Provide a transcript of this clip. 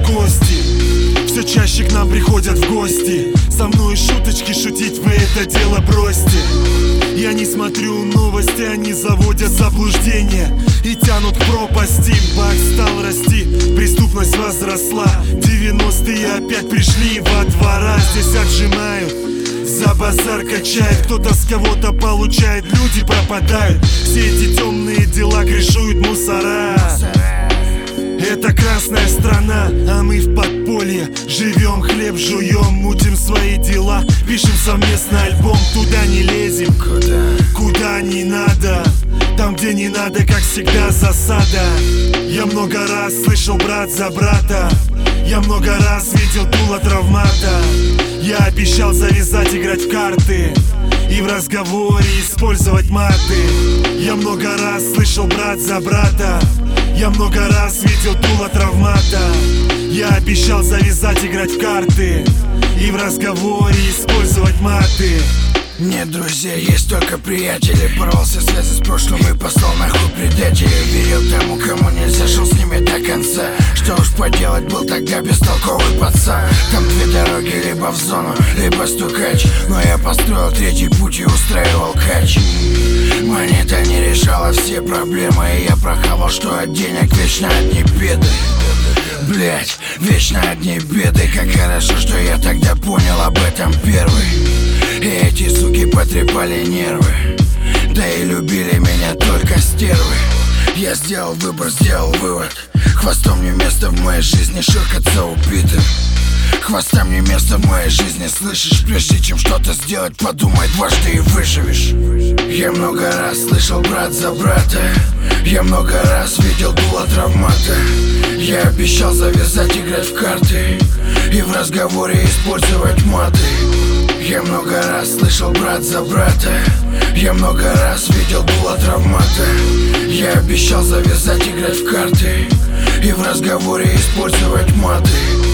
кости. Все чаще к нам приходят в гости. Со мной шуточки шутить, вы это дело бросьте. Я не смотрю новости, они заводят заблуждение и тянут к пропасти. Бак стал расти, преступность возросла. 90-е опять пришли во двора. Здесь отжимают, за базар качает, кто-то с кого-то получает, люди пропадают. Все эти темные дела крышуют мусора. Это красная страна, а мы в подполье живем, хлеб жуем, мутим свои дела. Пишем совместно альбом, туда не лезем, куда не надо. Там, где не надо, как всегда, засада. Я много раз слышал брат за брата. Я много раз видел дуло травмата. Я обещал завязать играть в карты и в разговоре использовать маты. Я много раз слышал брат за брата. Я много раз видел дуло травмата. Я обещал завязать играть в карты и в разговоре использовать маты. Нет друзей, есть только приятели. Порвался связи с прошлым и послал нахуй предателей. Верил тому, кому нельзя, шел с ними до конца. Что уж поделать, был тогда бестолковый пацан. Там две дороги, либо в зону, либо стукач. Но я построил третий путь и устраивал кач. Монета не решала все проблемы, и я прохавал, что от денег вечно одни беды. Блять, вечно одни беды. Как хорошо, что я тогда понял об этом первый. И эти суки потрепали нервы. Да и любили меня только стервы. Я сделал выбор, сделал вывод. Хвостом не место в моей жизни ширкаться убитым. Хвостам не место в моей жизни, слышишь? Прежде чем что-то сделать, подумай дважды и выживешь. Я много раз слышал брат за брата. Я много раз видел дуло травмата. Я обещал завязать играть в карты и в разговоре использовать маты. Я много раз слышал брат за брата. Я много раз видел дуло травмата. Я обещал завязать играть в карты и в разговоре использовать маты.